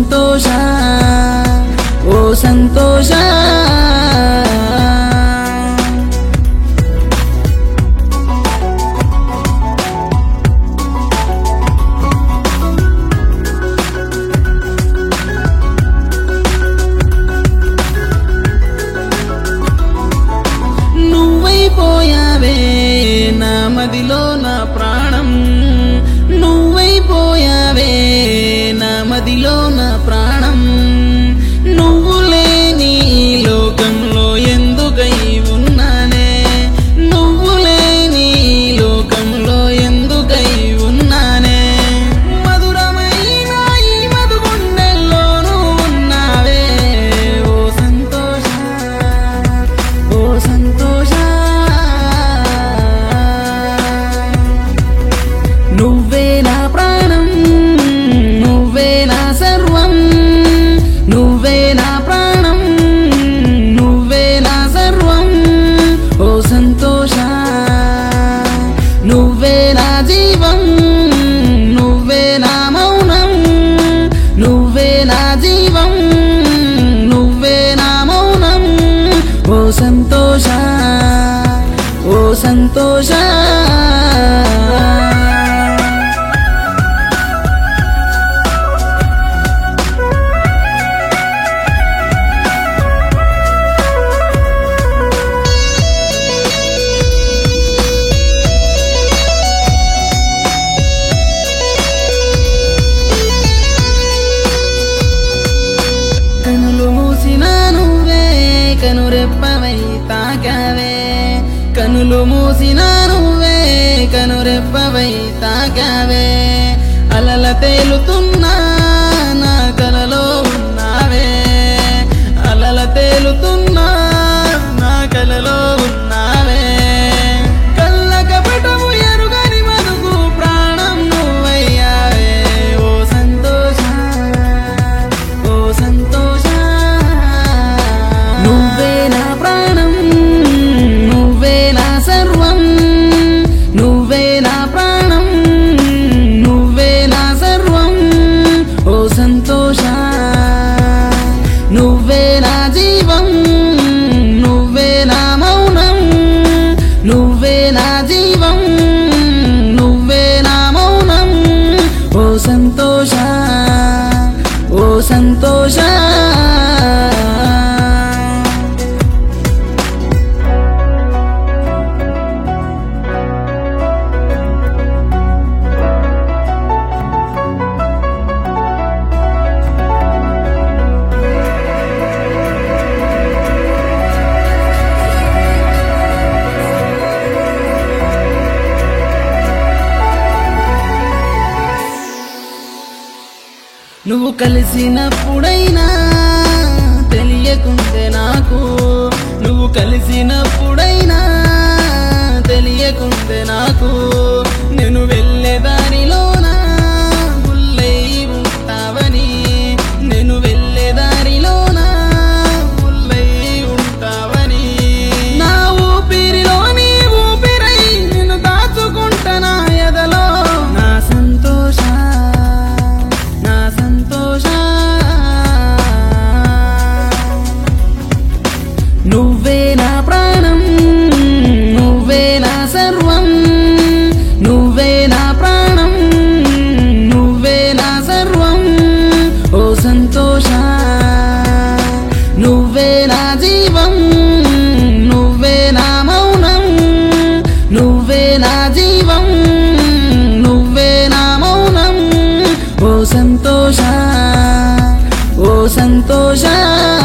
సంతోష ఓ సంతోష నువ్వైపోయావే నా మదిలో నా ప్రాణం నువ్వైపోయావే నా మదిలో నా ప్రాణం నువ్వు లేని లోకంలో ఎందుకై ఉన్నానే నువ్వు లేని లోకంలో ఎందుకై ఉన్నానే మధురమైన ఈ మధుగుండెల్లోనూ ఉన్నావే ఓ సంతోష ఓ సంతోష నువ్వే నా ప్రాణం నువ్వే నా సర్వం నువ్వే నా ప్రాణం నువ్వే నా సర్వం ఓ సంతోష నువ్వే నా జీవం నువ్వే నా మౌనం నువ్వే నా జీవం నువ్వే నా మౌనం ఓ సంతోష ఓ సంతోష కనులు మూసినా నువ్వే కనురెప్పవై తాకావే కనులు మూసినా నువ్వే కనురెప్పవై తాకావే అలల తేలుతున్నా నా కలలో ఉన్నావే అలల తేలుతున్నా నా కలలో ఉన్నావే కళ్ళ కపటము ఎరుగని మనుగు ప్రాణం నువ్వయ్యావే ఓ సంతోష ఓ సంతోష నువ్వే నా ప్రాణం నువ్వే నా సర్వం నువ్వే నా ప్రాణం నువ్వే నా సర్వం ఓ సంతోష నువ్వే నా జీవం నువ్వే నా మౌనం నువ్వే నా జీవం నువ్వే నా మౌనం ఓ సంతోష ఓ సంతోష నువ్వు కలిసినప్పుడైనా తెలియకుంటే నాకు నువ్వు కలిసినప్పుడైనా తెలియకుంటే నాకు నేను వెళ్ళే దారిలోనా ముల్లై ఉంటావని నేను వెళ్ళే దారిలోనా ముల్లై ఉంటావని నా ఊపిరిలో నీ ఊపిరై నేను దాచుకుంటా నా ఎదలో నా సంతోష నా సంతోష నువ్వే నా ప్రాణం నువ్వే నా సర్వం నువ్వే నా ప్రాణం నువ్వే నా సర్వం ఓ సంతోష నువ్వే నా జీవం నువ్వే నా మౌనం నువ్వే నా జీవం నువ్వే నా మౌనం ఓ సంతోష ఓ సంతోష